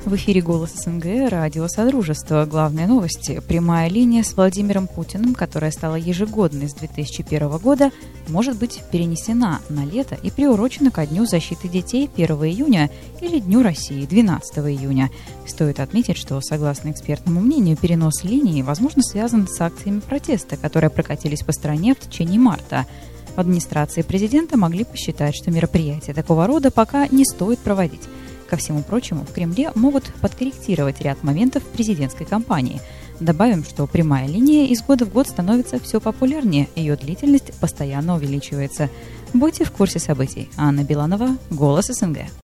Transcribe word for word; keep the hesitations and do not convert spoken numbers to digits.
В эфире «Голос СНГ», радио «Содружество». Главные новости. Прямая линия с Владимиром Путиным, которая стала ежегодной с две тысячи первого года, может быть перенесена на лето и приурочена ко Дню защиты детей первого июня или Дню России двенадцатого июня. Стоит отметить, что, согласно экспертному мнению, перенос линии, возможно, связан с акциями протеста, которые прокатились по стране в течение марта. В администрации президента могли посчитать, что мероприятия такого рода пока не стоит проводить. Ко всему прочему, в Кремле могут подкорректировать ряд моментов президентской кампании. Добавим, что прямая линия из года в год становится все популярнее, ее длительность постоянно увеличивается. Будьте в курсе событий. Анна Биланова, «Голос СНГ».